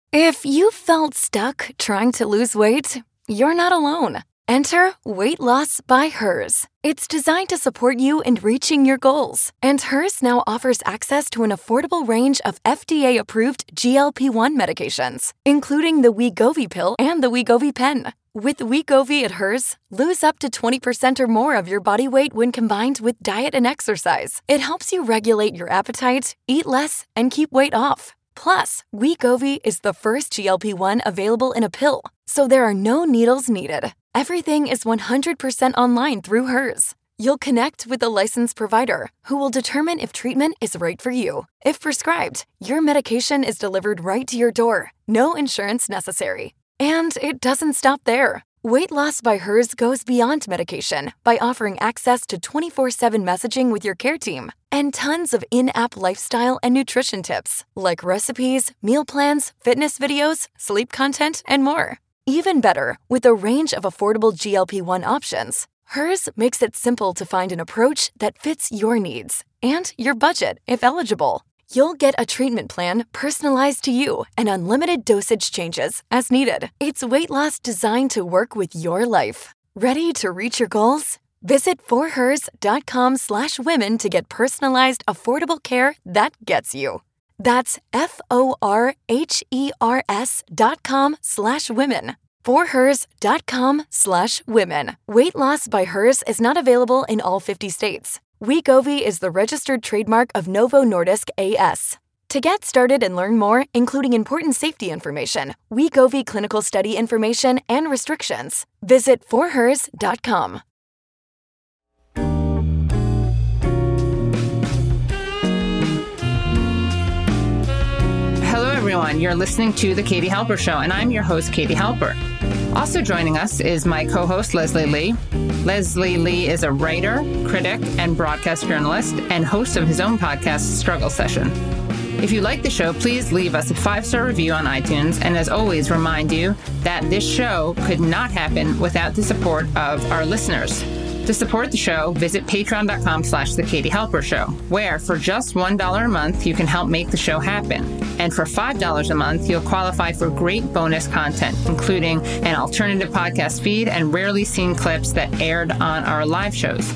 If you felt stuck trying to lose weight, you're not alone. Enter Weight Loss by Hers. It's designed to support you in reaching your goals. And Hers now offers access to an affordable range of FDA-approved GLP-1 medications, including the Wegovy pill and the Wegovy pen. With Wegovy at Hers, lose up to 20% or more of your body weight when combined with diet and exercise. It helps you regulate your appetite, eat less, and keep weight off. Plus, Wegovy is the first GLP-1 available in a pill, so there are no needles needed. Everything is 100% online through Hers. You'll connect with a licensed provider who will determine if treatment is right for you. If prescribed, your medication is delivered right to your door. No insurance necessary. And it doesn't stop there. Weight Loss by Hers goes beyond medication by offering access to 24/7 messaging with your care team and tons of in-app lifestyle and nutrition tips like recipes, meal plans, fitness videos, sleep content, and more. Even better, with a range of affordable GLP-1 options, Hers makes it simple to find an approach that fits your needs and your budget if eligible. You'll get a treatment plan personalized to you and unlimited dosage changes as needed. It's weight loss designed to work with your life. Ready to reach your goals? Visit forhers.com/women to get personalized, affordable care that gets you. That's forhers.com/women. forhers.com/women. Weight Loss by Hers is not available in all 50 states. Wegovy is the registered trademark of Novo Nordisk A/S. To get started and learn more, including important safety information, Wegovy clinical study information, and restrictions, visit forhers.com. Hello, everyone. You're listening to The Katie Halper Show, and I'm your host, Katie Halper. Also joining us is my co-host, Leslie Lee. Leslie Lee is a writer, critic, and broadcast journalist, and host of his own podcast, Struggle Session. If you like the show, please leave us a 5-star review on iTunes, and as always, remind you that this show could not happen without the support of our listeners. To support the show, visit patreon.com/The Katie Halper Show, where for just $1 a month, you can help make the show happen. And for $5 a month, you'll qualify for great bonus content, including an alternative podcast feed and rarely seen clips that aired on our live shows.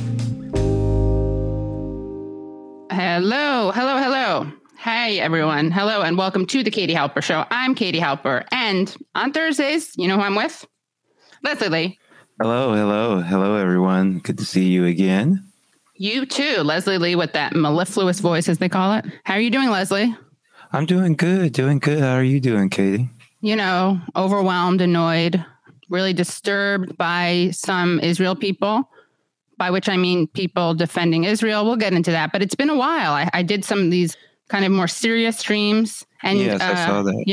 Hello. Hey, everyone. Hello, and welcome to The Katie Halper Show. I'm Katie Halper, and on Thursdays, you know who I'm with? Leslie Lee. Hello, everyone. Good to see you again. You too, Leslie Lee, with that mellifluous voice, as they call it. How are you doing, Leslie? I'm doing good. How are you doing, Katie? You know, overwhelmed, annoyed, really disturbed by some Israel people, by which I mean people defending Israel. We'll get into that, but it's been a while. I did some of these kind of more serious streams. And, yes, I saw that.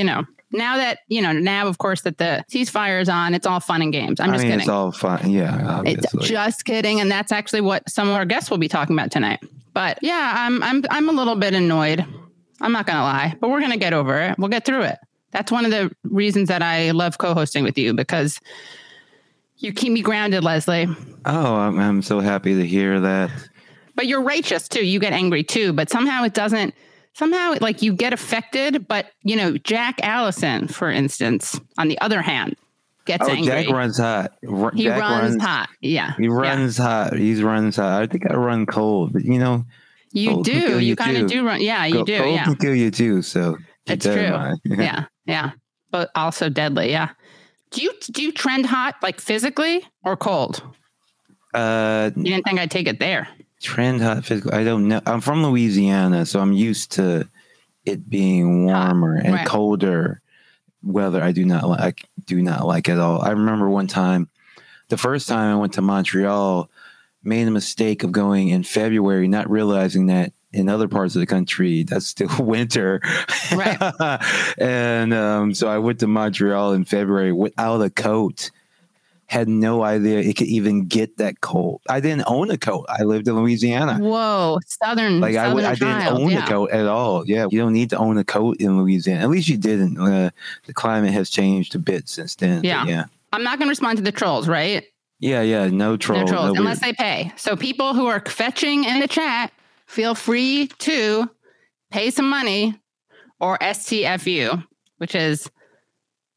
Now, of course, that the ceasefire is on, it's all fun and games. I'm just kidding. It's all fun. Yeah, obviously. It's just kidding. And that's actually what some of our guests will be talking about tonight. But yeah, I'm a little bit annoyed. I'm not going to lie, but we're going to get over it. We'll get through it. That's one of the reasons that I love co-hosting with you, because you keep me grounded, Leslie. Oh, I'm so happy to hear that. But you're righteous too. You get angry too, but somehow it doesn't. Somehow, like, you get affected, but, Jack Allison, for instance, on the other hand, gets angry. Jack runs hot. He runs hot. Yeah. He runs hot. He runs hot. I think I run cold, but, You do. You kind of do run. Yeah, you do. Cold yeah. can kill you, too, so. It's true. Yeah. But also deadly, yeah. Do you trend hot, like, physically or cold? You didn't think I'd take it there. Trend hot physical. I don't know. I'm from Louisiana, so I'm used to it being warmer and colder weather. I do not like at all. I remember one time, the first time I went to Montreal, made a mistake of going in February, not realizing that in other parts of the country that's still winter. Right. And so I went to Montreal in February without a coat. Had no idea it could even get that cold. I didn't own a coat. I lived in Louisiana. Whoa, southern. I didn't own a coat at all. Yeah, you don't need to own a coat in Louisiana. At least you didn't. The climate has changed a bit since then. Yeah. I'm not going to respond to the trolls, right? Yeah. No trolls. Unless they pay. So people who are fetching in the chat, feel free to pay some money or STFU, which is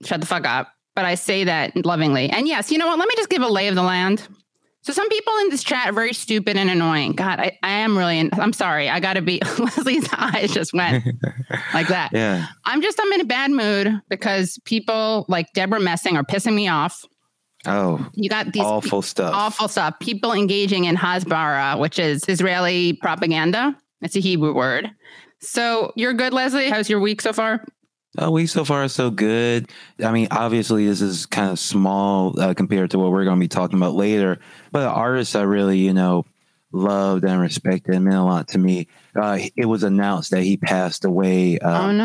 shut the fuck up. But I say that lovingly. And yes, you know what? Let me just give a lay of the land. So some people in this chat are very stupid and annoying. God, I am really, I'm sorry. I got to be, Leslie's eyes just went like that. Yeah. I'm in a bad mood because people like Deborah Messing are pissing me off. Oh, you got these awful stuff. People engaging in Hasbara, which is Israeli propaganda. It's a Hebrew word. So you're good, Leslie? How's your week so far? Week so far so good. I mean, obviously this is kind of small compared to what we're going to be talking about later. But artists I really, loved and respected and meant a lot to me. It was announced that he passed away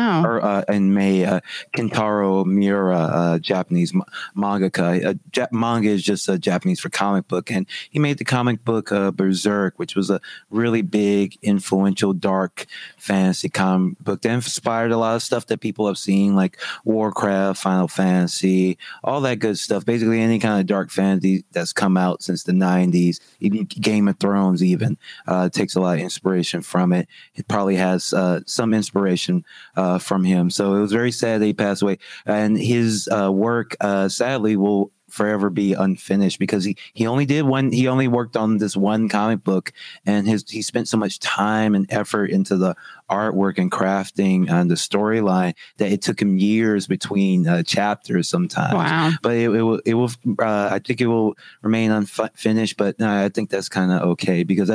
in May. Kentaro Miura, Japanese mangaka. Manga is just Japanese for comic book. And he made the comic book Berserk, which was a really big, influential, dark fantasy comic book that inspired a lot of stuff that people have seen, like Warcraft, Final Fantasy, all that good stuff. Basically, any kind of dark fantasy that's come out since the 90s, even Game of Thrones even, takes a lot of inspiration from it. It probably has some inspiration from him. So it was very sad that he passed away. And his work, sadly, will forever be unfinished because he only worked on this one comic book, and he spent so much time and effort into the artwork and crafting and the storyline that it took him years between chapters sometimes. Wow. But it will I think it will remain unfinished, but I think that's kind of okay because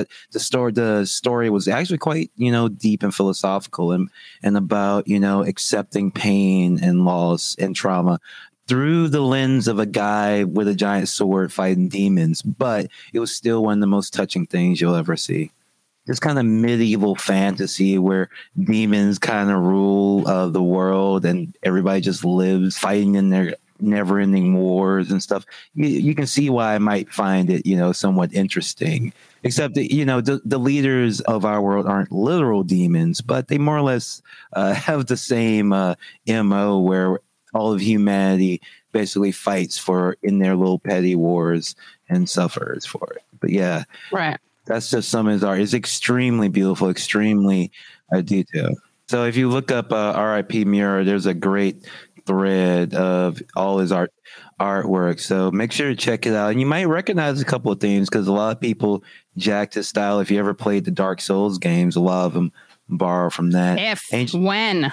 the story was actually quite deep and philosophical and about accepting pain and loss and trauma through the lens of a guy with a giant sword fighting demons. But it was still one of the most touching things you'll ever see. This kind of medieval fantasy where demons kind of rule the world and everybody just lives fighting in their never-ending wars and stuff. You can see why I might find it, somewhat interesting. Except that, the leaders of our world aren't literal demons, but they more or less have the same MO where all of humanity basically fights in their little petty wars and suffers for it. But yeah, right. That's just some of his art. It's extremely beautiful, extremely detailed. So if you look up R.I.P. Miura, there's a great thread of all his artwork. So make sure to check it out. And you might recognize a couple of things because a lot of people jacked his style. If you ever played the Dark Souls games, a lot of them borrow from that. When.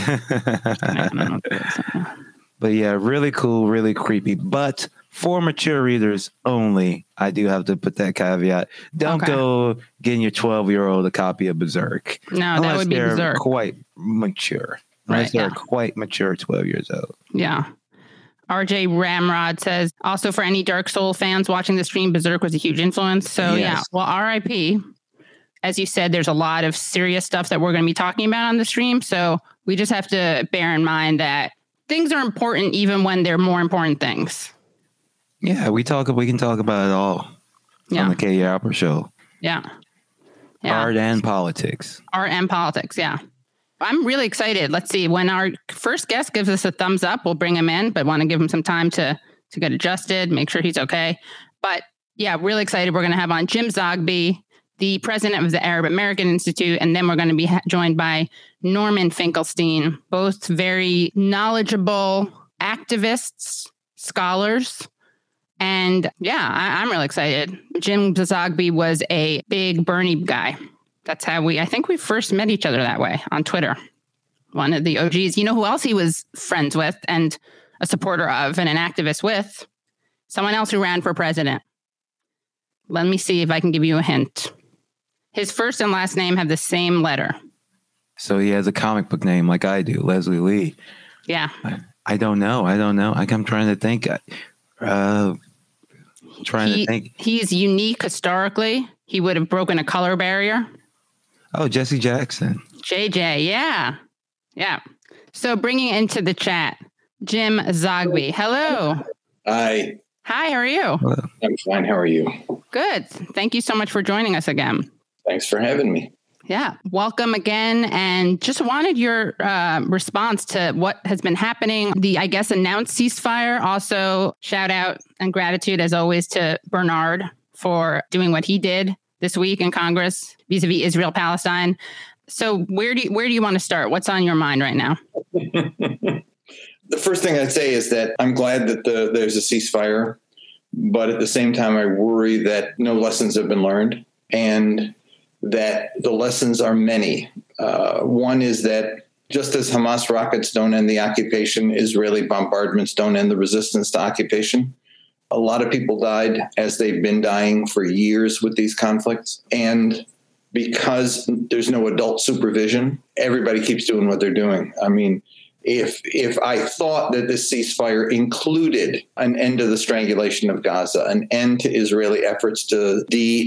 But yeah, really cool, really creepy. But for mature readers only, I do have to put that caveat. Don't go getting your 12-year-old a copy of Berserk. No, that would be Berserk. Quite mature. Unless they're quite mature 12 years old. Yeah. RJ Ramrod says, also for any Dark Soul fans watching the stream, Berserk was a huge influence. So yeah, well, RIP. As you said, there's a lot of serious stuff that we're going to be talking about on the stream. So we just have to bear in mind that things are important even when they're more important things. Yeah, we can talk about it all on the Katie Halper Show. Yeah. Art and politics. Yeah. I'm really excited. Let's see. When our first guest gives us a thumbs up, we'll bring him in, but want to give him some time to get adjusted, make sure he's okay. But yeah, really excited. We're going to have on Jim Zogby, the president of the Arab American Institute, and then we're going to be joined by Norman Finkelstein, both very knowledgeable activists, scholars. And yeah, I'm really excited. Jim Zogby was a big Bernie guy. That's how I think we first met each other that way on Twitter. One of the OGs. You know who else he was friends with and a supporter of and an activist with? Someone else who ran for president. Let me see if I can give you a hint. His first and last name have the same letter. So he has a comic book name like I do, Leslie Lee. Yeah. I don't know. I'm trying to think. He's unique historically. He would have broken a color barrier. Oh, Jesse Jackson. JJ, yeah. Yeah. So bringing into the chat, Jim Zogby. Hello. Hi. Hi, how are you? Hello. I'm fine. How are you? Good. Thank you so much for joining us again. Thanks for having me. Yeah. Welcome again. And just wanted your response to what has been happening. The, I guess, announced ceasefire. Also, shout out and gratitude, as always, to Bernard for doing what he did this week in Congress vis-a-vis Israel-Palestine. So where do you want to start? What's on your mind right now? The first thing I'd say is that I'm glad that there's a ceasefire, but at the same time, I worry that no lessons have been learned and that the lessons are many. One is that just as Hamas rockets don't end the occupation, Israeli bombardments don't end the resistance to occupation. A lot of people died, as they've been dying for years with these conflicts. And because there's no adult supervision, everybody keeps doing what they're doing. I mean, if I thought that this ceasefire included an end to the strangulation of Gaza, an end to Israeli efforts to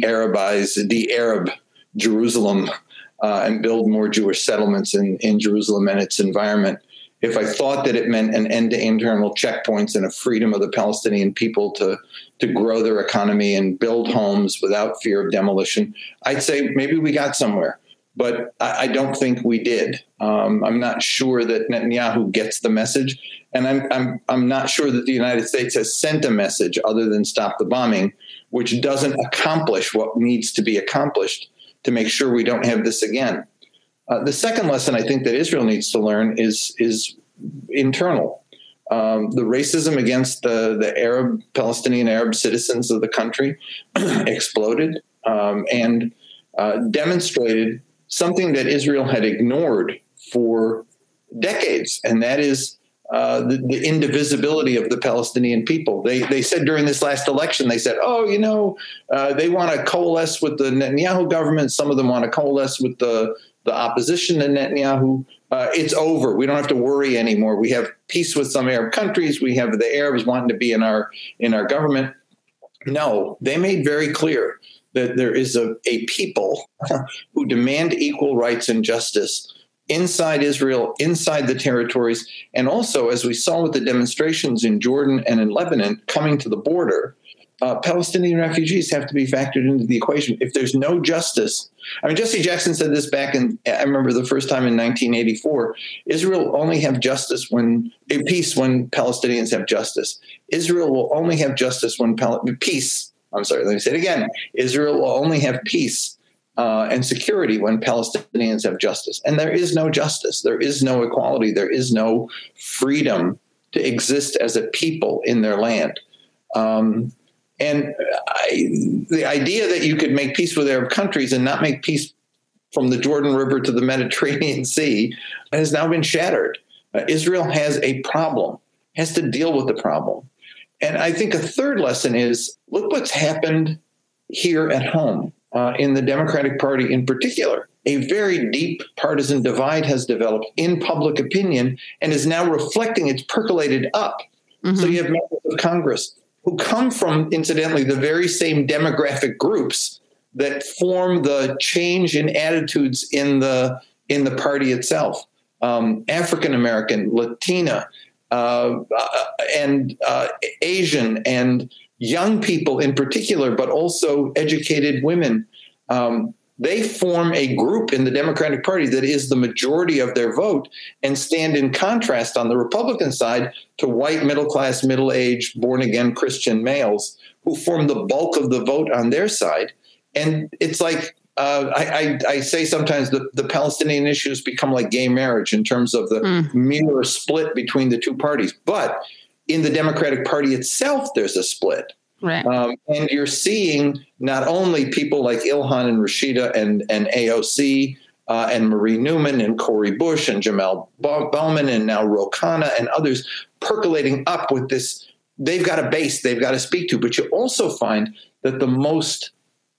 de-Arab Jerusalem, and build more Jewish settlements in Jerusalem and its environment, if I thought that it meant an end to internal checkpoints and a freedom of the Palestinian people to grow their economy and build homes without fear of demolition, I'd say maybe we got somewhere. But I don't think we did. I'm not sure that Netanyahu gets the message, and I'm not sure that the United States has sent a message other than stop the bombing, which doesn't accomplish what needs to be accomplished to make sure we don't have this again. The second lesson I think that Israel needs to learn is internal. The racism against the Palestinian Arab citizens of the country exploded and demonstrated something that Israel had ignored for decades, and that is the indivisibility of the Palestinian people. They said during this last election, they said, they want to coalesce with the Netanyahu government. Some of them want to coalesce with the opposition to Netanyahu. It's over. We don't have to worry anymore. We have peace with some Arab countries. We have the Arabs wanting to be in our government. No, they made very clear that there is a people who demand equal rights and justice inside Israel, inside the territories, and also, as we saw with the demonstrations in Jordan and in Lebanon coming to the border, Palestinian refugees have to be factored into the equation. If there's no justice, I mean, Jesse Jackson said this back I remember the first time in 1984, Israel will only have justice peace when Palestinians have justice. Israel will only have justice peace. I'm sorry, let me say it again. Israel will only have peace and security when Palestinians have justice. And there is no justice. There is no equality. There is no freedom to exist as a people in their land. And the idea that you could make peace with Arab countries and not make peace from the Jordan River to the Mediterranean Sea has now been shattered. Israel has a problem, has to deal with the problem. And I think a third lesson is, look what's happened here at home in the Democratic Party in particular. A very deep partisan divide has developed in public opinion and is now reflecting, it's percolated up. Mm-hmm. So you have members of Congress who come from, incidentally, the very same demographic groups that form the change in attitudes in the party itself. African American, Latina, and Asian and young people in particular, but also educated women. They form a group in the Democratic Party that is the majority of their vote and stand in contrast on the Republican side to white, middle-class, middle-aged, born-again Christian males who form the bulk of the vote on their side. And it's like, I say sometimes the Palestinian issue has become like gay marriage in terms of the mirror split between the two parties. But in the Democratic Party itself, there's a split. Right. And you're seeing not only people like Ilhan and Rashida and AOC and Marie Newman and Cori Bush and Jamal Bowman and now Ro Khanna and others percolating up with this. They've got a base they've got to speak to. But you also find that the most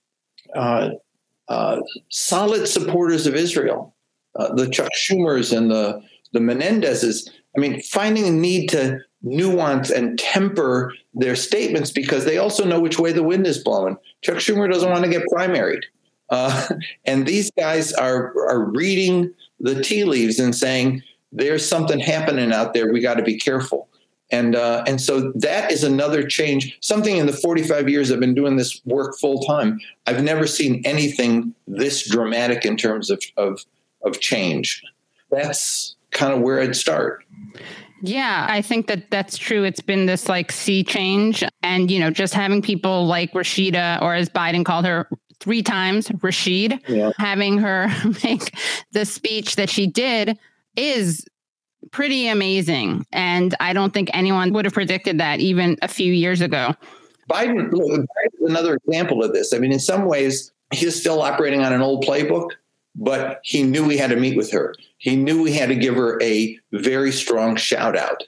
solid supporters of Israel, the Chuck Schumers and the Menendezes, I mean, finding a need to nuance and temper their statements because they also know which way the wind is blowing. Chuck Schumer doesn't want to get primaried. And these guys are reading the tea leaves and saying, there's something happening out there. We got to be careful. And so that is another change. Something in the 45 years I've been doing this work full time, I've never seen anything this dramatic in terms of change. That's kind of where I'd start. Yeah, I think that's true. It's been this like sea change. And, just having people like Rashida, or as Biden called her 3 times, Rashid, having her make the speech that she did is pretty amazing. And I don't think anyone would have predicted that even a few years ago. Biden is another example of this. I mean, in some ways, he's still operating on an old playbook, but he knew he had to meet with her. He knew he had to give her a very strong shout out.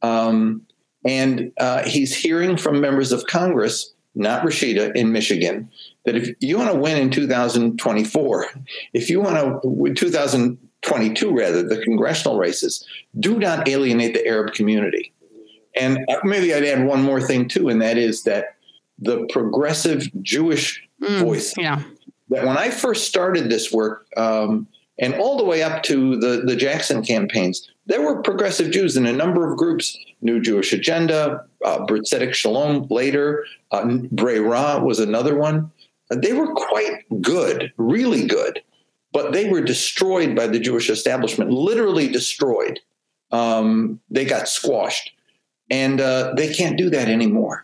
And he's hearing from members of Congress, not Rashida in Michigan, that if you want to win in 2024, if you want to win 2022, rather, the congressional races, do not alienate the Arab community. And maybe I'd add one more thing, too, and that is that the progressive Jewish voice, that when I first started this work, and all the way up to the Jackson campaigns, there were progressive Jews in a number of groups. New Jewish Agenda, Brit Tzedek Shalom later, Brei was another one. They were quite good, really good, but they were destroyed by the Jewish establishment, literally destroyed. They got squashed, and they can't do that anymore.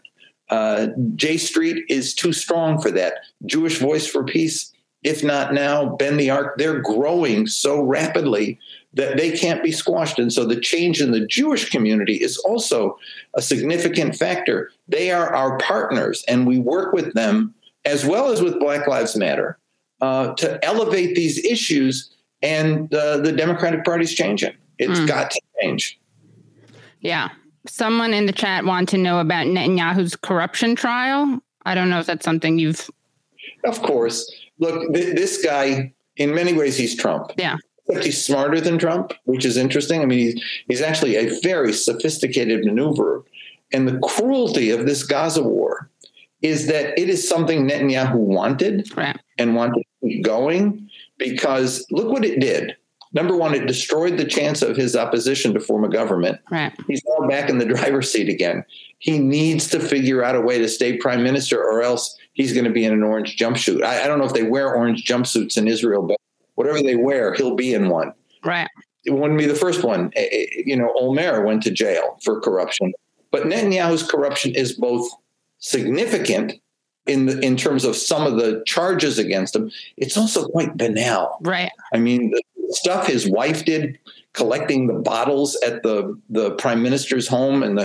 J Street is too strong for that. Jewish Voice for Peace, if not now, Bend the Arc, they're growing so rapidly that they can't be squashed. And so the change in the Jewish community is also a significant factor. They are our partners, and we work with them as well as with Black Lives Matter to elevate these issues. And the Democratic Party's changing. It's got to change. Yeah. Someone in the chat wanted to know about Netanyahu's corruption trial. I don't know if that's something you've... Of course. Look, this guy, in many ways, he's Trump. Yeah. Except he's smarter than Trump, which is interesting. I mean, he's actually a very sophisticated maneuverer. And the cruelty of this Gaza war is that it is something Netanyahu wanted and wanted to keep going, because look what it did. Number one, it destroyed the chance of his opposition to form a government. Right. He's now back in the driver's seat again. He needs to figure out a way to stay prime minister, or else he's going to be in an orange jumpsuit. I don't know if they wear orange jumpsuits in Israel, but whatever they wear, he'll be in one. Right. It wouldn't be the first one. Olmer went to jail for corruption. But Netanyahu's corruption is both significant in terms of some of the charges against him. It's also quite banal. Right. I mean, the stuff his wife did, collecting the bottles at the prime minister's home and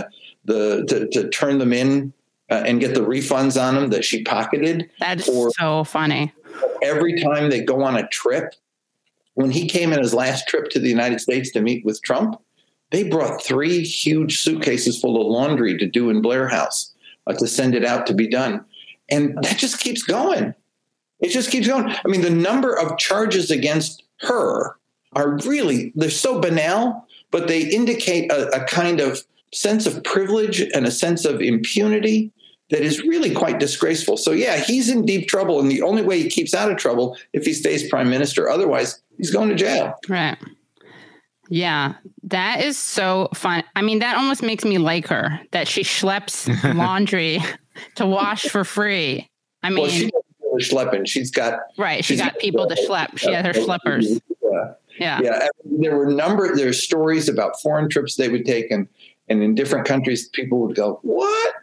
to turn them in and get the refunds on them that she pocketed. That's so funny. Every time they go on a trip, when he came in his last trip to the United States to meet with Trump, they brought 3 huge suitcases full of laundry to do in Blair House to send it out to be done. And that just keeps going. It just keeps going. I mean, the number of charges against her are really, they're so banal, but they indicate a kind of sense of privilege and a sense of impunity that is really quite disgraceful. So, yeah, he's in deep trouble. And the only way he keeps out of trouble if he stays prime minister. Otherwise, he's going to jail. Right. Yeah, that is so fun. I mean, that almost makes me like her, that she schleps laundry to wash for free. I mean, well, she doesn't do the schlepping. She's got people to schlep. She had her schleppers. Yeah. There's stories about foreign trips they would take, and in different countries, people would go, What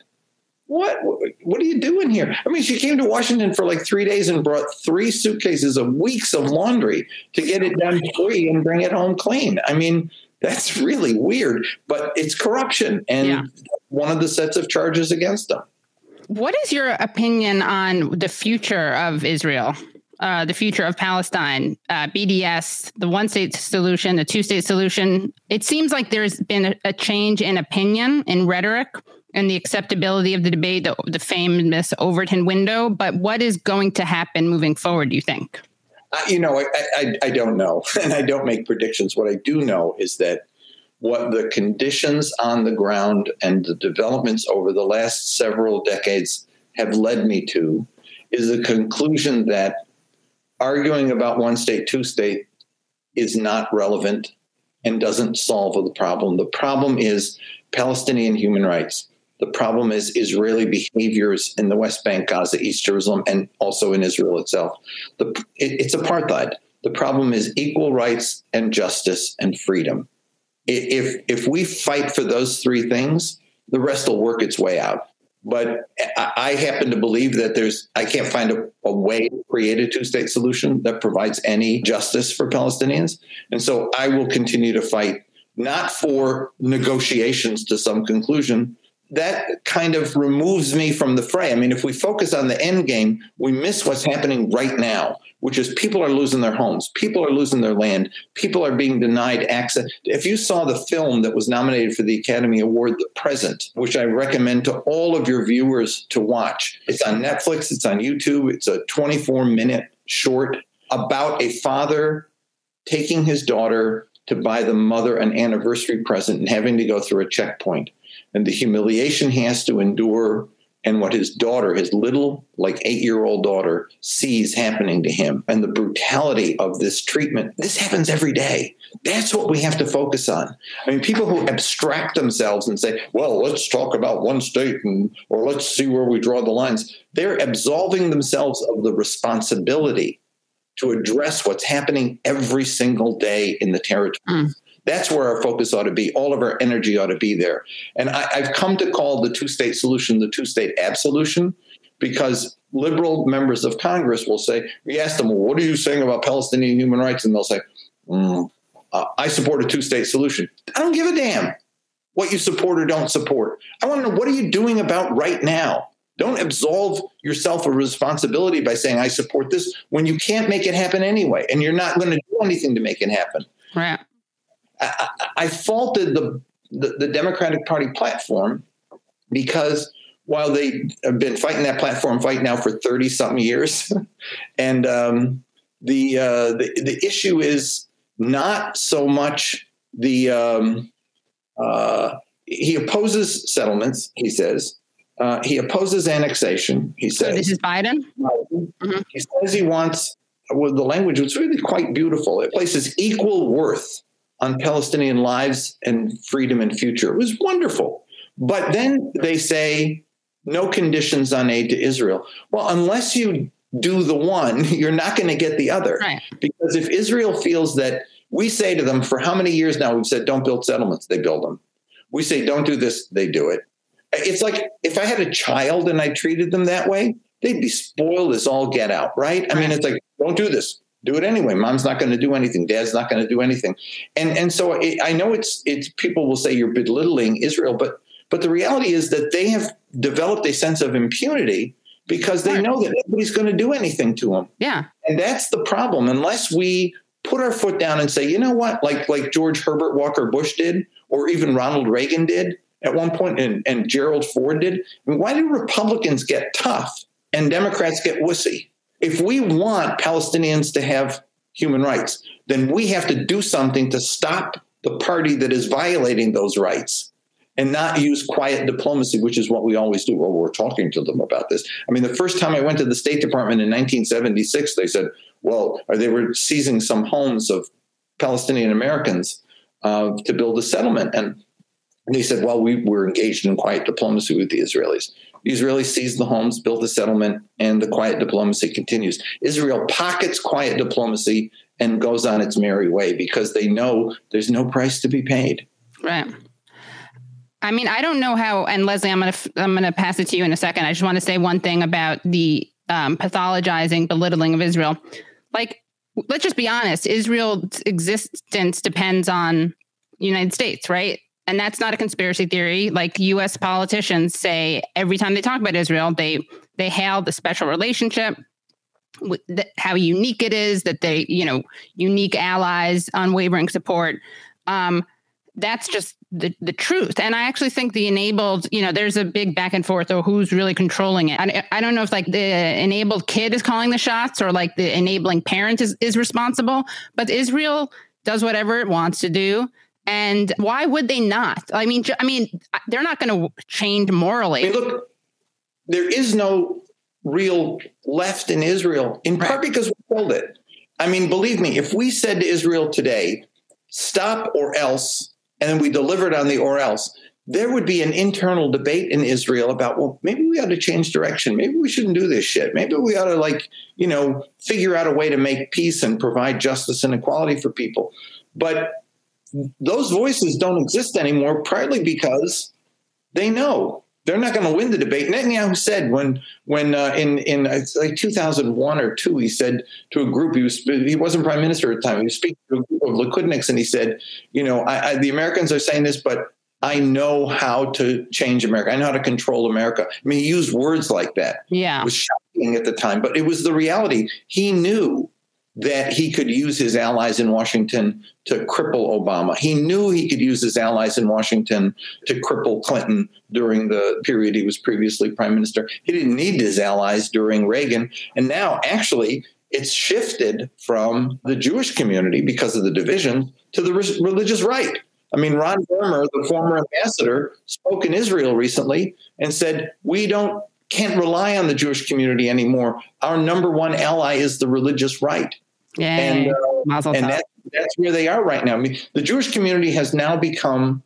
are you doing here? I mean, she came to Washington for like 3 days and brought 3 suitcases of weeks of laundry to get it done free and bring it home clean. I mean, that's really weird, but it's corruption, and one of the sets of charges against them. What is your opinion on the future of Israel, the future of Palestine, BDS, the one-state solution, the two-state solution? It seems like there's been a change in opinion, in rhetoric, and the acceptability of the debate, the famous Overton window. But what is going to happen moving forward, do you think? I don't know, and I don't make predictions. What I do know is that what the conditions on the ground and the developments over the last several decades have led me to is the conclusion that arguing about one state, two state is not relevant and doesn't solve the problem. The problem is Palestinian human rights. The problem is Israeli behaviors in the West Bank, Gaza, East Jerusalem, and also in Israel itself. It's apartheid. The problem is equal rights and justice and freedom. If we fight for those 3 things, the rest will work its way out. But I happen to believe that I can't find a way to create a two-state solution that provides any justice for Palestinians. And so I will continue to fight not for negotiations to some conclusion, that kind of removes me from the fray. I mean, if we focus on the end game, we miss what's happening right now, which is people are losing their homes. People are losing their land. People are being denied access. If you saw the film that was nominated for the Academy Award, The Present, which I recommend to all of your viewers to watch, it's on Netflix, it's on YouTube. It's a 24-minute short about a father taking his daughter to buy the mother an anniversary present and having to go through a checkpoint, and the humiliation he has to endure, and what his daughter, his little, 8-year-old daughter, sees happening to him, and the brutality of this treatment. This happens every day. That's what we have to focus on. I mean, people who abstract themselves and say, well, let's talk about one state or let's see where we draw the lines. They're absolving themselves of the responsibility to address what's happening every single day in the territory. That's where our focus ought to be. All of our energy ought to be there. And I've come to call the two-state solution the two-state absolution, because liberal members of Congress will say, we ask them, well, what are you saying about Palestinian human rights? And they'll say, I support a two-state solution. I don't give a damn what you support or don't support. I want to know, what are you doing about right now? Don't absolve yourself of responsibility by saying, I support this, when you can't make it happen anyway, and you're not going to do anything to make it happen. Right. I faulted the Democratic Party platform, because while they have been fighting that platform fight now for 30-something years, and the issue is not so much he opposes settlements, he says. He opposes annexation, he says. So this is Biden? Mm-hmm. He says he wants, well, the language was really quite beautiful. It places equal worth on Palestinian lives and freedom and future. It was wonderful. But then they say no conditions on aid to Israel. Well, unless you do the one, you're not going to get the other. Right. Because if Israel feels that, we say to them, for how many years now we've said, don't build settlements, they build them. We say, don't do this, they do it. It's like if I had a child and I treated them that way, they'd be spoiled as all get out, right? I mean, it's like, don't do this. Do it anyway. Mom's not going to do anything. Dad's not going to do anything. And so I know it's people will say you're belittling Israel, but the reality is that they have developed a sense of impunity because they know that nobody's going to do anything to them. Yeah. And that's the problem. Unless we put our foot down and say, you know what, like George Herbert Walker Bush did, or even Ronald Reagan did at one point, and Gerald Ford did. I mean, why do Republicans get tough and Democrats get wussy? If we want Palestinians to have human rights, then we have to do something to stop the party that is violating those rights and not use quiet diplomacy, which is what we always do. Well, we're talking to them about this. I mean, the first time I went to the State Department in 1976, they said, well, they were seizing some homes of Palestinian Americans to build a settlement. And they said, well, we were engaged in quiet diplomacy with the Israelis. The Israelis seized the homes, built a settlement, and the quiet diplomacy continues. Israel pockets quiet diplomacy and goes on its merry way because they know there's no price to be paid. Right. I mean, I don't know how, and Leslie, I'm going to pass it to you in a second. I just want to say one thing about the pathologizing, belittling of Israel. Like, let's just be honest. Israel's existence depends on the United States, right? And that's not a conspiracy theory. Like U.S. politicians say every time they talk about Israel, they hail the special relationship, how unique it is, that they, unique allies, unwavering support. That's just the truth. And I actually think the enabled, there's a big back and forth of who's really controlling it. I don't know if like the enabled kid is calling the shots or like the enabling parent is responsible, but Israel does whatever it wants to do. And why would they not? I mean, they're not going to change morally. I mean, look, there is no real left in Israel, in part because we killed it. I mean, believe me, if we said to Israel today, stop or else, and then we delivered on the or else, there would be an internal debate in Israel about, well, maybe we ought to change direction. Maybe we shouldn't do this shit. Maybe we ought to figure out a way to make peace and provide justice and equality for people. But those voices don't exist anymore, partly because they know they're not going to win the debate. Netanyahu said when in it's like 2001 or 2, he said to a group, he wasn't prime minister at the time, he was speaking to a group of Likudniks, and he said, the Americans are saying this, but I know how to change America. I know how to control America. I mean, he used words like that. Yeah. It was shocking at the time, but it was the reality. He knew that he could use his allies in Washington to cripple Obama. He knew he could use his allies in Washington to cripple Clinton during the period he was previously prime minister. He didn't need his allies during Reagan. And now, actually, it's shifted from the Jewish community because of the division to the religious right. I mean, Ron Dermer, the former ambassador, spoke in Israel recently and said, we can't rely on the Jewish community anymore. Our number one ally is the religious right. Yay. And that's where they are right now. I mean, the Jewish community has now become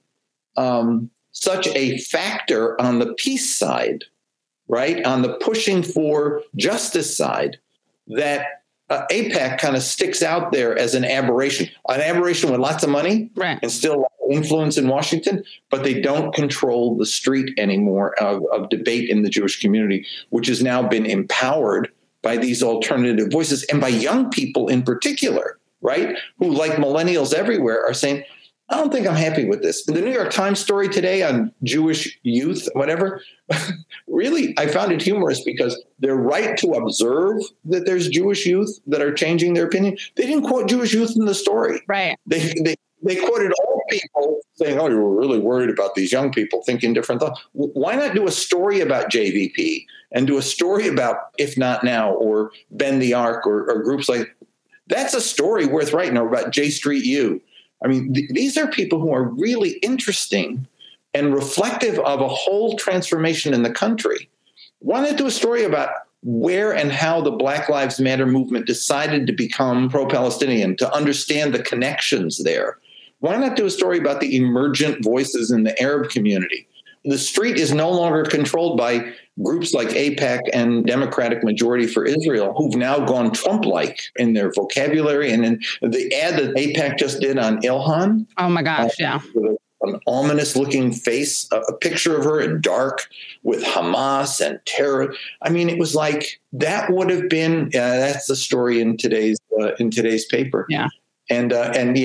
such a factor on the peace side, right, on the pushing for justice side, that AIPAC kind of sticks out there as an aberration with lots of money, right, and still influence in Washington, but they don't control the street anymore of debate in the Jewish community, which has now been empowered by these alternative voices and by young people in particular, right, who, like millennials everywhere, are saying, I don't think I'm happy with this. The New York Times story today on Jewish youth, whatever, really, I found it humorous because they're right to observe that there's Jewish youth that are changing their opinion. They didn't quote Jewish youth in the story. Right. They quoted all people saying, oh, you were really worried about these young people thinking different thoughts. Why not do a story about JVP and do a story about If Not Now or Bend the Arc or groups like that's a story worth writing, or about J Street U. I mean, these are people who are really interesting and reflective of a whole transformation in the country. Why not do a story about where and how the Black Lives Matter movement decided to become pro-Palestinian, to understand the connections there? Why not do a story about the emergent voices in the Arab community? The street is no longer controlled by groups like AIPAC and Democratic Majority for Israel, who've now gone Trump-like in their vocabulary. And in the ad that AIPAC just did on Ilhan. Oh, my gosh, yeah. With an ominous-looking face, a picture of her in dark with Hamas and terror. I mean, it was like that would have been that's the story in today's paper. Yeah. And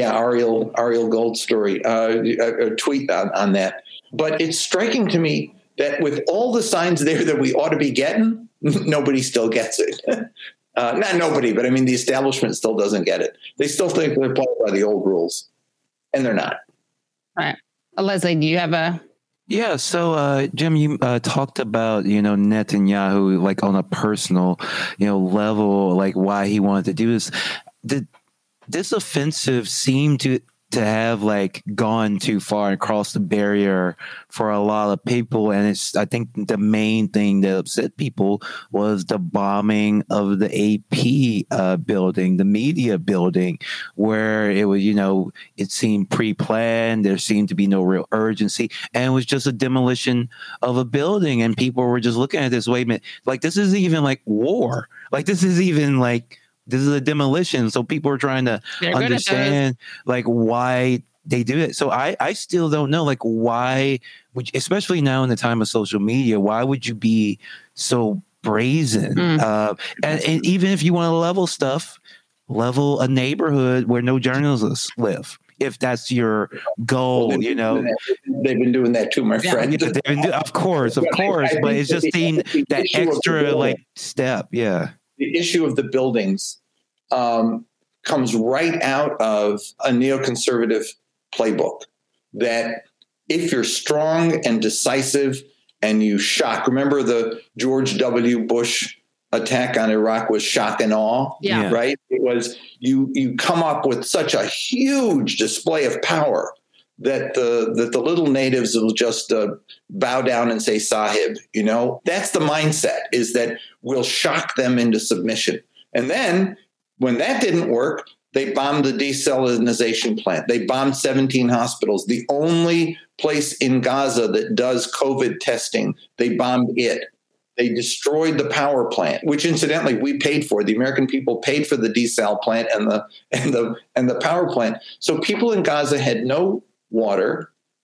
Ariel Gold's story, a tweet on that. But it's striking to me that with all the signs there that we ought to be getting, nobody still gets it. Not nobody, but I mean, the establishment still doesn't get it. They still think they're playing by the old rules, and they're not. Right. Leslie, do you have a... Yeah. So, Jim, you talked about, Netanyahu, like on a personal, level, like why he wanted to do this. This offensive seemed to have like gone too far and crossed the barrier for a lot of people. And I think the main thing that upset people was the bombing of the AP building, the media building, where it was, it seemed pre-planned. There seemed to be no real urgency. And it was just a demolition of a building. And people were just looking at this, wait a minute, like this isn't even like war. Like this is even like, this is a demolition. So people are trying to understand like why they do it. So I still don't know, like why would, especially now in the time of social media, why would you be so brazen? And even if you want to level a neighborhood where no journalists live, if that's your goal, They've been doing that too, my friend. Yeah, of course, but it's just that extra step. Yeah. The issue of the buildings comes right out of a neoconservative playbook that if you're strong and decisive and you shock, remember the George W. Bush attack on Iraq was shock and awe, right? It was you come up with such a huge display of power that the little natives will just bow down and say Sahib, that's the mindset, is that we'll shock them into submission. And then when that didn't work, they bombed the desalinization plant. They bombed 17 hospitals. The only place in Gaza that does COVID testing, they bombed it. They destroyed the power plant, which incidentally we paid for. The American people paid for the desal plant and the power plant. So people in Gaza had no water,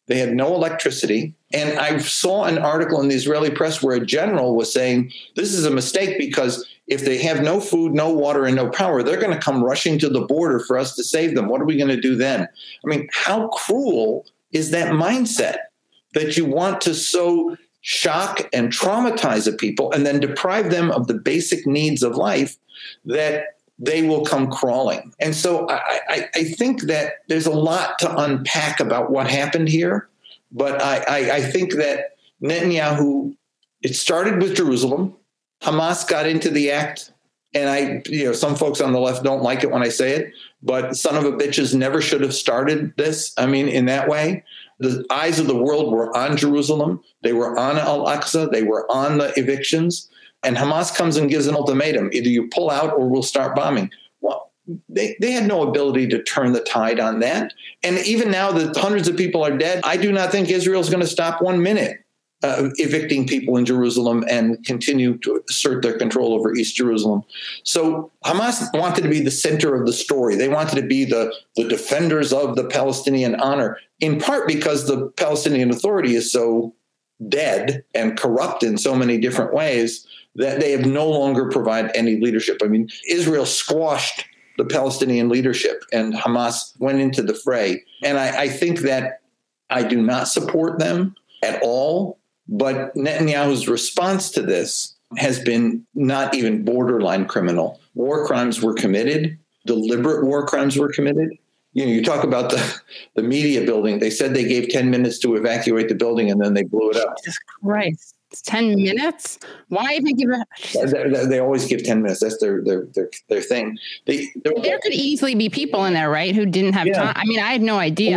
They had no electricity. And I saw an article in the Israeli press where a general was saying, this is a mistake because if they have no food, no water, and no power, they're going to come rushing to the border for us to save them. What are we going to do then? I mean, how cruel is that mindset that you want to so shock and traumatize a people and then deprive them of the basic needs of life that they will come crawling? And so I think that there's a lot to unpack about what happened here. But I think that Netanyahu, it started with Jerusalem. Hamas got into the act. And some folks on the left don't like it when I say it, but son of a bitches never should have started this. I mean, in that way, the eyes of the world were on Jerusalem. They were on Al-Aqsa. They were on the evictions. And Hamas comes and gives an ultimatum. Either you pull out or we'll start bombing. Well, they had no ability to turn the tide on that. And even now that hundreds of people are dead, I do not think Israel's going to stop 1 minute evicting people in Jerusalem and continue to assert their control over East Jerusalem. So Hamas wanted to be the center of the story. They wanted to be the defenders of the Palestinian honor, in part because the Palestinian Authority is so dead and corrupt in so many different ways that they have no longer provide any leadership. I mean, Israel squashed the Palestinian leadership and Hamas went into the fray. And I think that I do not support them at all. But Netanyahu's response to this has been not even borderline criminal. War crimes were committed. Deliberate war crimes were committed. You talk about the media building. They said they gave 10 minutes to evacuate the building and then they blew it up. Jesus Christ. 10 minutes? Why even give it? They always give 10 minutes. That's their thing. There could easily be people in there, right, who didn't have time. I mean, I had no idea.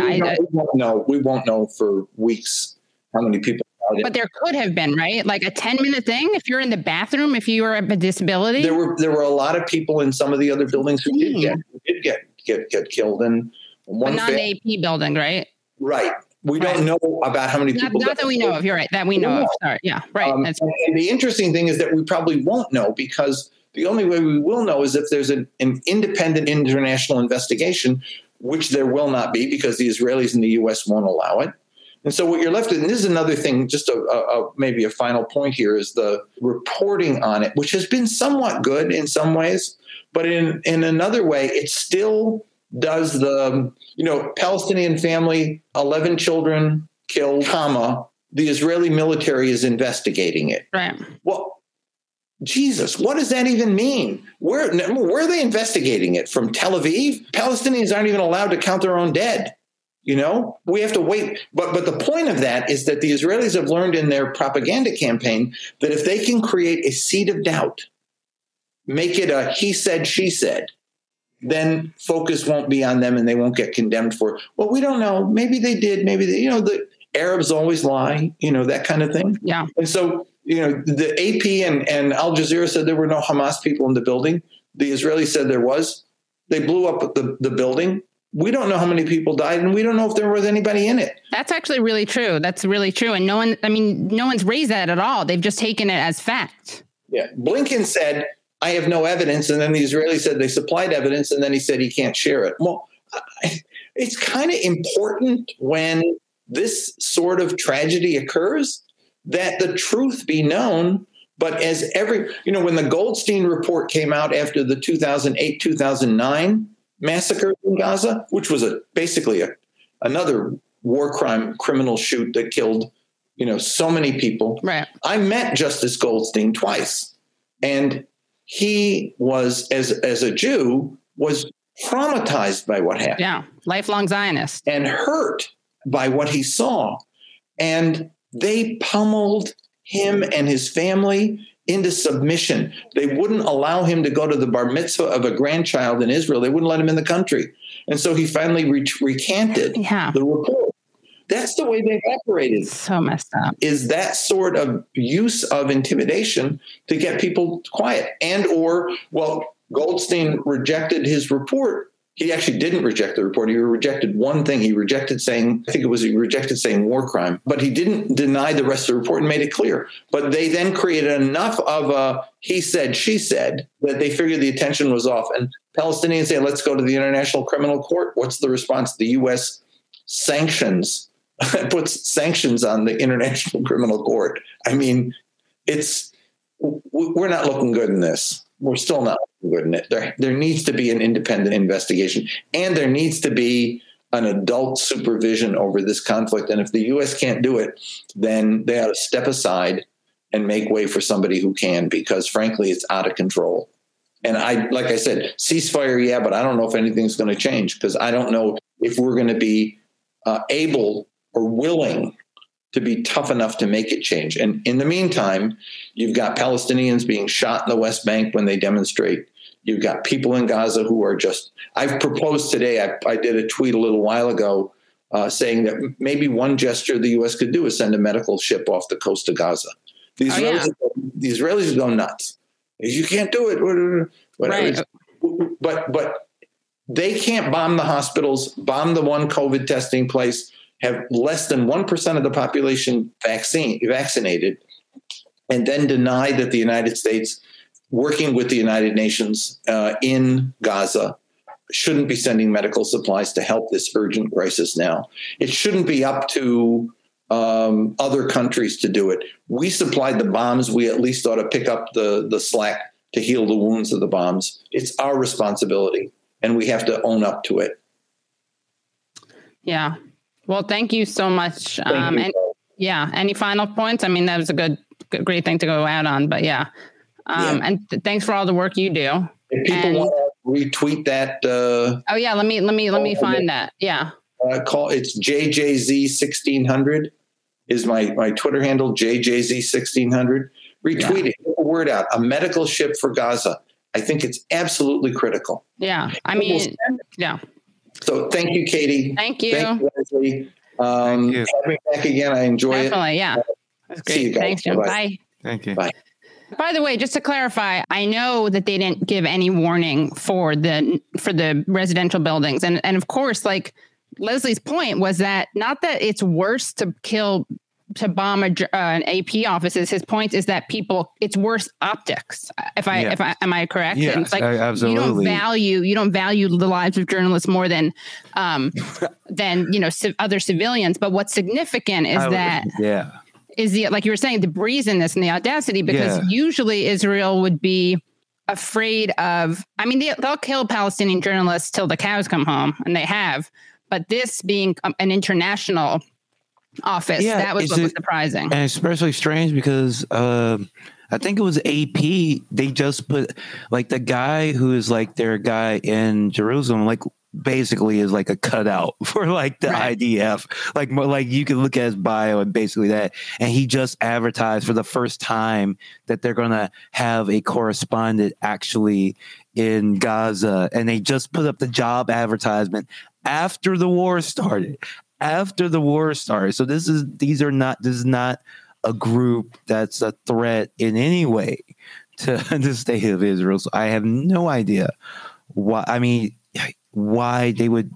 We won't know for weeks how many people. But there could have been, right? Like a 10-minute thing. If you're in the bathroom, if you were a disability, there were a lot of people in some of the other buildings who did get killed. And but not the AP building, right? Right. We don't know about how many people. Not that we know of. You're right. That we know of. Sorry. Yeah. Right. And the interesting thing is that we probably won't know because the only way we will know is if there's an independent international investigation, which there will not be because the Israelis and the U.S. won't allow it. And so what you're left with, and this is another thing, just maybe a final point here, is the reporting on it, which has been somewhat good in some ways, but in another way, it still does the, Palestinian family, 11 children killed, the Israeli military is investigating it. Right. Well, Jesus, what does that even mean? Where are they investigating it? From Tel Aviv? Palestinians aren't even allowed to count their own dead. We have to wait. But the point of that is that the Israelis have learned in their propaganda campaign that if they can create a seed of doubt, make it a he said, she said, then focus won't be on them and they won't get condemned for, well, we don't know. Maybe they did. Maybe they, the Arabs always lie, that kind of thing. Yeah. And so, the AP and Al Jazeera said there were no Hamas people in the building. The Israelis said there was. They blew up the building. We don't know how many people died, and we don't know if there was anybody in it. That's actually really true. That's really true. And no one's raised that at all. They've just taken it as fact. Yeah. Blinken said, I have no evidence. And then the Israelis said they supplied evidence. And then he said he can't share it. Well, it's kind of important when this sort of tragedy occurs that the truth be known. But as when the Goldstein report came out after the 2008-2009 massacre in Gaza, which was basically another war crime criminal shoot that killed, so many people. Right. I met Justice Goldstein twice, and he was, as a Jew, was traumatized by what happened. Yeah, lifelong Zionist. And hurt by what he saw. And they pummeled him and his family into submission. They wouldn't allow him to go to the bar mitzvah of a grandchild in Israel. They wouldn't let him in the country. And so he finally recanted the report. That's the way they've operated. So messed up. Is that sort of use of intimidation to get people quiet. Goldstein rejected his report. He actually didn't reject the report. He rejected one thing. He rejected saying war crime, but he didn't deny the rest of the report and made it clear. But they then created enough of a he said, she said that they figured the attention was off. And Palestinians say, let's go to the International Criminal Court. What's the response? The U.S. sanctions puts sanctions on the International Criminal Court. I mean, we're not looking good in this. We're still not looking good in it. There needs to be an independent investigation, and there needs to be an adult supervision over this conflict. And if the U.S. can't do it, then they ought to step aside and make way for somebody who can, because frankly, it's out of control. And like I said, ceasefire, yeah, but I don't know if anything's going to change, because I don't know if we're going to be able or willing to be tough enough to make it change. And in the meantime, you've got Palestinians being shot in the West Bank when they demonstrate. You've got people in Gaza who are I've proposed today, I did a tweet a little while ago saying that maybe one gesture the U.S. could do is send a medical ship off the coast of Gaza. The Israelis go nuts. You can't do it. Whatever. Right. But they can't bomb the hospitals, bomb the one COVID testing place, have less than 1% of the population vaccinated, and then deny that the United States, working with the United Nations in Gaza, shouldn't be sending medical supplies to help this urgent crisis now. It shouldn't be up to other countries to do it. We supplied the bombs. We at least ought to pick up the slack to heal the wounds of the bombs. It's our responsibility, and we have to own up to it. Yeah. Well, thank you so much. And yeah, any final points? I mean, that was a great thing to go out on, but yeah. And thanks for all the work you do. If people want to retweet that. Let me find that. Yeah. It's JJZ1600 is my Twitter handle, JJZ1600. Retweet it, get the word out. A medical ship for Gaza. I think it's absolutely critical. Yeah. I mean, yeah. So thank you, Katie. Thank you. Thank you, Leslie. Thank you. Have me back again. I enjoy it. Definitely, yeah. That's great. See you guys. Thanks, Jim. Bye. Thank you. Bye. By the way, just to clarify, I know that they didn't give any warning for the residential buildings. And of course, like Leslie's point was that not that it's worse to bomb an AP offices. His point is that it's worse optics. Am I correct? Yeah, it's like absolutely. You don't value the lives of journalists more than other civilians. But what's significant is like you were saying, the brazenness and the audacity, because usually Israel would be afraid of. I mean, they'll kill Palestinian journalists till the cows come home, and they have. But this being an international office, that was what was surprising, and especially strange because I think it was AP. They just put like the guy who is like their guy in Jerusalem, like basically is like a cutout for like the IDF. Like you can look at his bio and basically that, and he just advertised for the first time that they're gonna have a correspondent actually in Gaza, and they just put up the job advertisement after the war started. So this is not a group that's a threat in any way to the state of Israel. So I have no idea why. I mean, why they would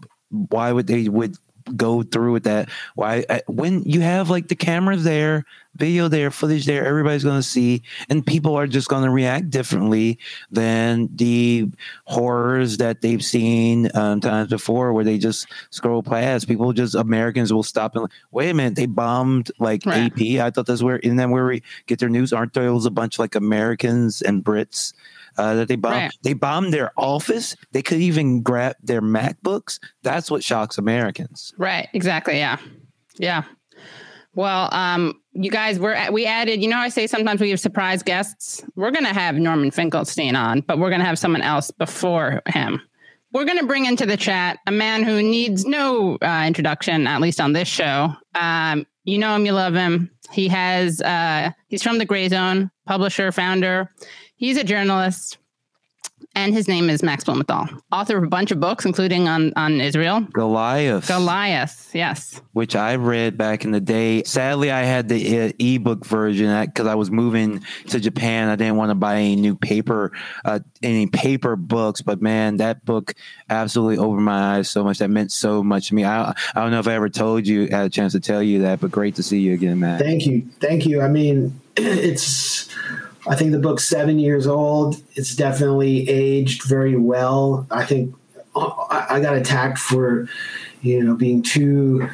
go through with that. Why, when you have like the cameras there, video there, footage there, everybody's going to see, and people are just going to react differently than the horrors that they've seen times before, where they just scroll past. Americans will stop and wait a minute, they bombed like AP. I thought that's where we get their news. Aren't those a bunch of like Americans and Brits that they bombed? Right. They bombed their office. They could even grab their MacBooks. That's what shocks Americans. Right. Exactly. Yeah. Yeah. Well, you guys, we added, I say sometimes we have surprise guests. We're going to have Norman Finkelstein on, but we're going to have someone else before him. We're going to bring into the chat a man who needs no introduction, at least on this show. You know him, you love him. He's from the Gray Zone, publisher, founder. He's a journalist, and his name is Max Blumenthal, author of a bunch of books, including on Israel. Goliath, yes. Which I read back in the day. Sadly, I had the ebook version because I was moving to Japan. I didn't want to buy any paper books, but man, that book absolutely opened my eyes so much. That meant so much to me. I don't know if I ever had a chance to tell you that, but great to see you again, Matt. Thank you. I mean, I think the book's 7 years old. It's definitely aged very well. I think I got attacked for, being too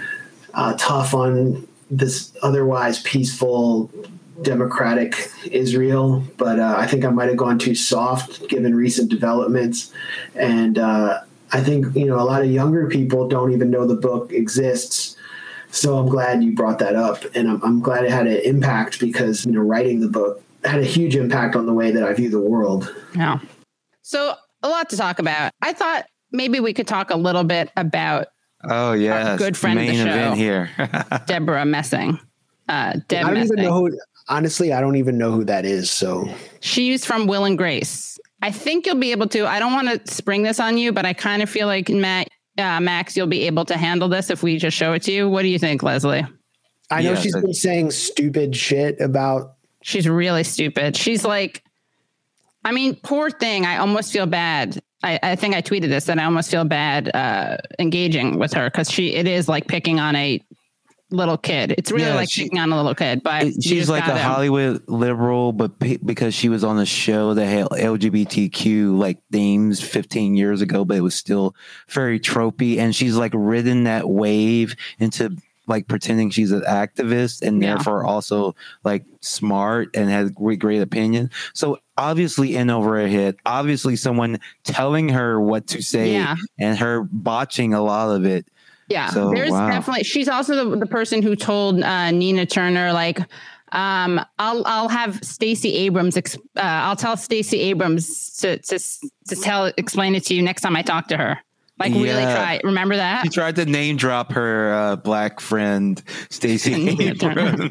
tough on this otherwise peaceful, democratic Israel, but I think I might have gone too soft given recent developments. And I think, a lot of younger people don't even know the book exists. So I'm glad you brought that up. And I'm glad it had an impact because, writing the book had a huge impact on the way that I view the world. Yeah. So a lot to talk about. I thought maybe we could talk a little bit about our good friend of the show, event here. Deborah Messing. I don't even know who, honestly, I don't even know who that is. So she's from Will and Grace. I think you'll be able to. I don't want to spring this on you, but I kind of feel like Max, you'll be able to handle this if we just show it to you. What do you think, Leslie? I know she's been saying stupid shit about. She's really stupid. She's like, I mean, poor thing. I almost feel bad. I think I tweeted this, that I almost feel bad engaging with her because it is like picking on a little kid. It's really picking on a little kid, but she's like a Hollywood liberal, but because she was on a show that had LGBTQ like themes 15 years ago, but it was still very tropey, and she's like ridden that wave into like pretending she's an activist and therefore also like smart and has great opinion. So obviously in over her head, obviously someone telling her what to say and her botching a lot of it. Yeah, so, there's definitely. She's also the person who told Nina Turner, like, I'll have Stacey Abrams. I'll tell Stacey Abrams to explain it to you next time I talk to her. Like, really try. Remember that? She tried to name drop her black friend, Stacey Abrams.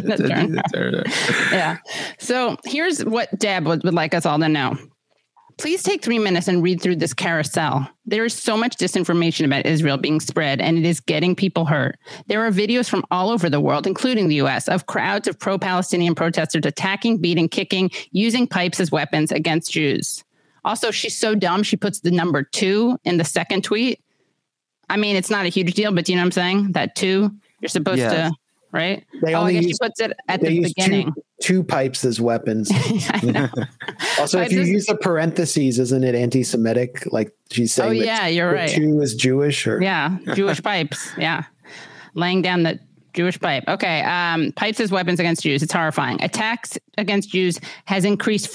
Yeah. So here's what Deb would like us all to know. Please take 3 minutes and read through this carousel. There is so much disinformation about Israel being spread, and it is getting people hurt. There are videos from all over the world, including the U.S., of crowds of pro-Palestinian protesters attacking, beating, kicking, using pipes as weapons against Jews. Also, she's so dumb, she puts the number 2 in the second tweet. I mean, it's not a huge deal, but do you know what I'm saying? That 2, you're supposed to, right? I guess she puts it at the beginning. Two pipes as weapons. I know. Also, if you use the parentheses, isn't it anti-Semitic? Like she's saying. Oh, yeah, you're right. 2 is Jewish. Jewish pipes. Yeah. Laying down the Jewish pipe. Okay. Pipes as weapons against Jews. It's horrifying. Attacks against Jews has increased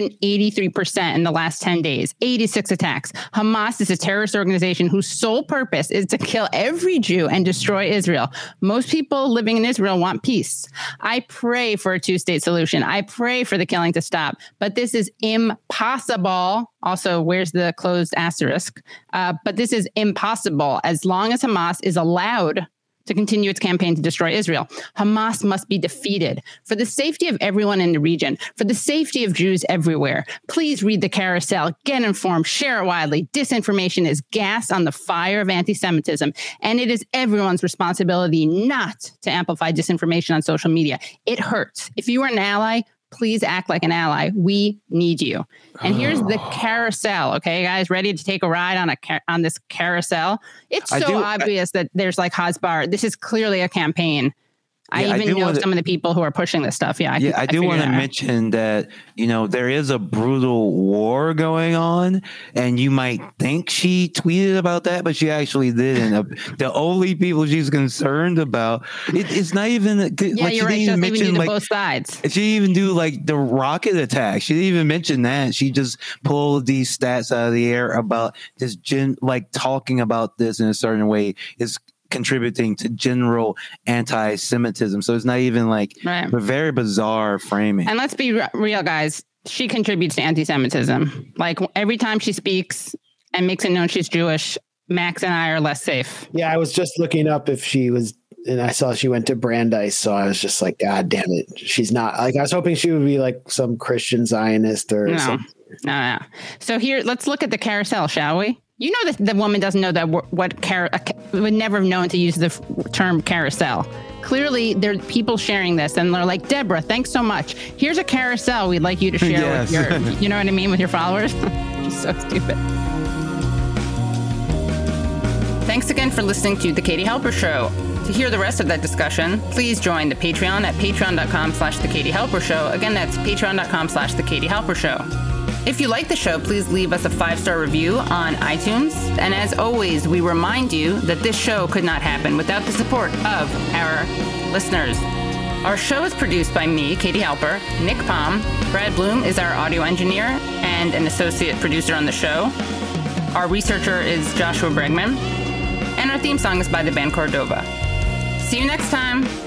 483% in the last 10 days. 86 attacks. Hamas is a terrorist organization whose sole purpose is to kill every Jew and destroy Israel. Most people living in Israel want peace. I pray for a 2-state solution. I pray for the killing to stop, but this is impossible. Also, where's the closed asterisk? But this is impossible as long as Hamas is allowed to continue its campaign to destroy Israel. Hamas must be defeated. For the safety of everyone in the region, for the safety of Jews everywhere, please read the carousel, get informed, share it widely. Disinformation is gas on the fire of anti-Semitism, and it is everyone's responsibility not to amplify disinformation on social media. It hurts. If you are an ally, please act like an ally. We need you. And here's the carousel. Okay, guys, ready to take a ride on this carousel? It's so obvious that there's like Hasbar. This is clearly a campaign. I even know some of the people who are pushing this stuff. I do want to mention that, there is a brutal war going on, and you might think she tweeted about that, but she actually didn't. The only people she's concerned about, it's not even. Yeah, you're right. She doesn't even do both sides. She didn't even do like the rocket attack. She didn't even mention that. She just pulled these stats out of the air about this, talking about this in a certain way is contributing to general anti-Semitism. So it's not even like a very bizarre framing. And let's be real, guys. She contributes to anti-Semitism. Like every time she speaks and makes it known she's Jewish, Max and I are less safe. Yeah, I was just looking up if she was, and I saw she went to Brandeis. So I was just like, God damn it. She's not like, I was hoping she would be like some Christian Zionist or something. No. So here, let's look at the carousel, shall we? You know that the woman doesn't know that would never have known to use the term carousel. Clearly, there are people sharing this, and they're like, Deborah, thanks so much. Here's a carousel we'd like you to share with your, you know what I mean, with your followers. She's so stupid. Thanks again for listening to The Katie Halper Show. To hear the rest of that discussion, please join the Patreon at patreon.com/The Katie Halper Show. Again, that's patreon.com/The Katie Halper Show. If you like the show, please leave us a 5-star review on iTunes. And as always, we remind you that this show could not happen without the support of our listeners. Our show is produced by me, Katie Halper, Nick Palm. Brad Bloom is our audio engineer and an associate producer on the show. Our researcher is Joshua Bregman. And our theme song is by the band Cordova. See you next time.